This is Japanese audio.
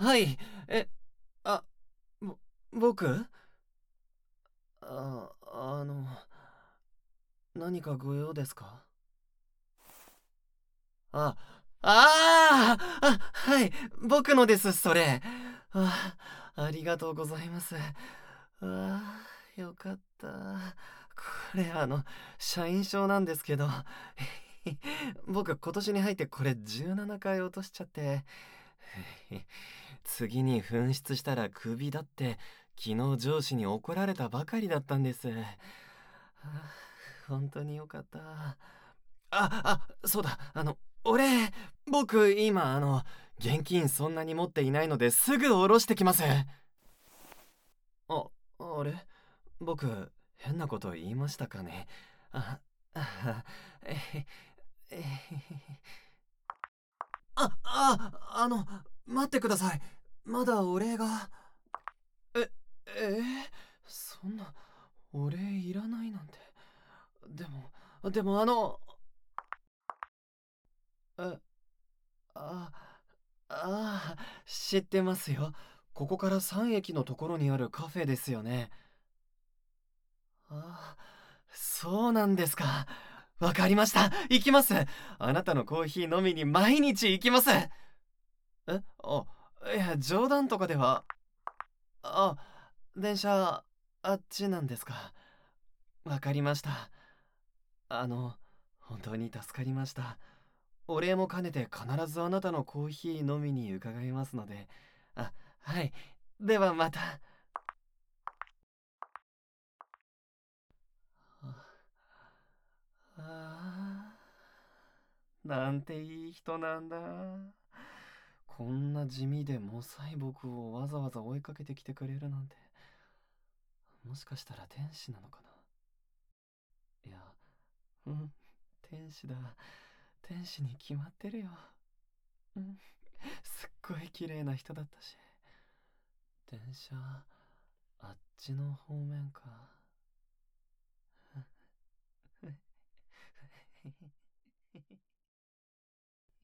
はい。え、あ、僕あ、何かご用ですか？あ、はい、僕のです、それ。ありがとうございます。よかった。これ、社員証なんですけど、僕、今年に入ってこれ17回落としちゃって、次に紛失したらクビだって、昨日上司に怒られたばかりだったんです。本当によかった。そうだ、僕、今、現金そんなに持っていないのですぐ下ろしてきます。あ、あれ僕、変なこと言いましたかね。あ、あ、えへ、えへ、あの、待ってください。まだお礼が。え、えー、そんな、お礼いらないなんて。でも、え、あ、知ってますよ。ここから3駅のところにあるカフェですよね。あ、そうなんですか。わかりました。行きます。あなたのコーヒー飲みに毎日行きます。いや、冗談とかでは。あ、電車、あっちなんですか。わかりました。あの、本当に助かりました。お礼も兼ねて必ずあなたのコーヒー飲みに伺いますので。はい。ではまた。あなんていい人なんだ。こんな地味でもさい僕をわざわざ追いかけてきてくれるなんて。もしかしたら天使なのかな。いや、うん、天使だ。天使に決まってるよ。うん、すっごい綺麗な人だったし。電車、あっちの方面か。